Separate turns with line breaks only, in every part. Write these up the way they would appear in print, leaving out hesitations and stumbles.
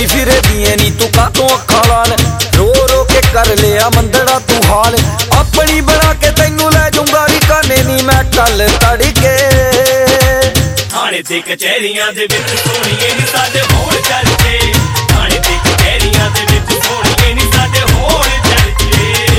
करी फिरे दिए नी तू कातों अखा लाल रो रो के कर लिया मंदड़ा तू हाल अपनी बना के तैनू लै जूंगा काने नी मैं कल तड़के
थाने ते कचहरियां दे विच सोहणीए नी साडे होण चलदे थाने ते कचहरियां दे विच सोहणीए नी साडे होण चलदे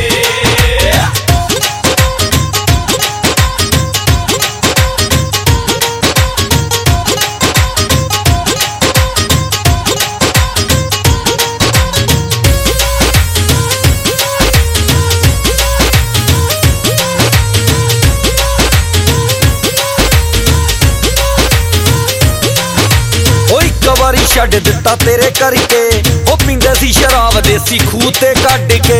वारी छड्ड दिता तेरे करके ओ पींदे सी शराब देसी खूह ते कढ के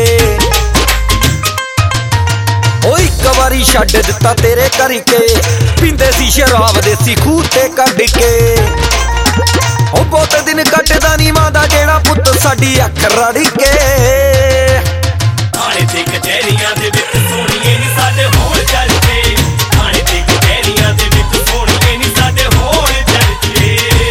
ओ इक वारी छड्ड दिता तेरे करके पींदे सी शराब देसी खूह ते कढ के ओ बहुत दिन कटदा नी मां दा जेड़ा पुत्त साडी अख रड़ के
थाने ते कचहरियां दे विच सोहणीए नी साडे होण चलदे थाने ते कचहरियां दे विच सोहणीए नी साडे होण चलदे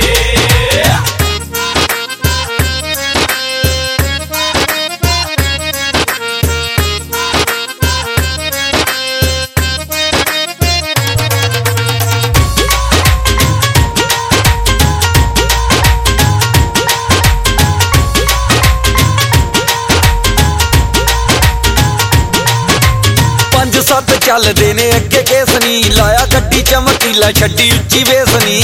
सत चलदे ने अगे केस नी लाया गड्डी चमकीला छड्डी उच्ची वेसनी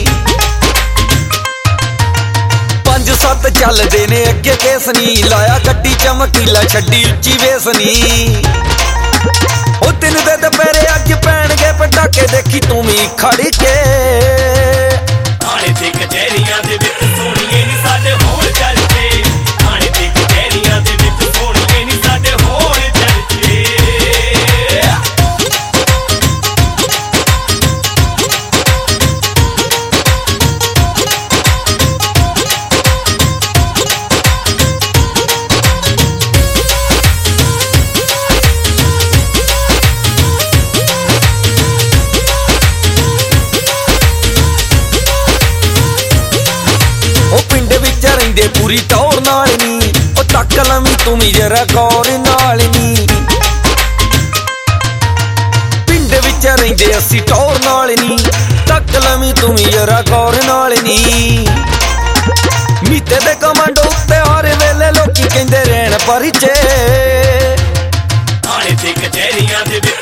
5-7 चलदे ने अगे केस नी लाया गड्डी चमकीला छड्डी उच्ची वेसनी ओ दिन दे दुपहरे अज पैणगे पटाके देखी तू भी खड़ के
थाने ते कचहरियां दे विच सोहणीए नी साडे होण चलदे थाने ते कचहरियां दे विच सोहणीए नी साडे होण चलदे
पूरी टौर नाल नी ओ तक लवी तू भी जरा गौर नाल नी पिंड विच रहिंदे असी टौर नाल नी तक लवी तू भी जरा गौर नाल नी मीते दे कमांडो उत्ते हर वेले लोकी कहंदे रहण परिचे
थाने ते कचहरियां दे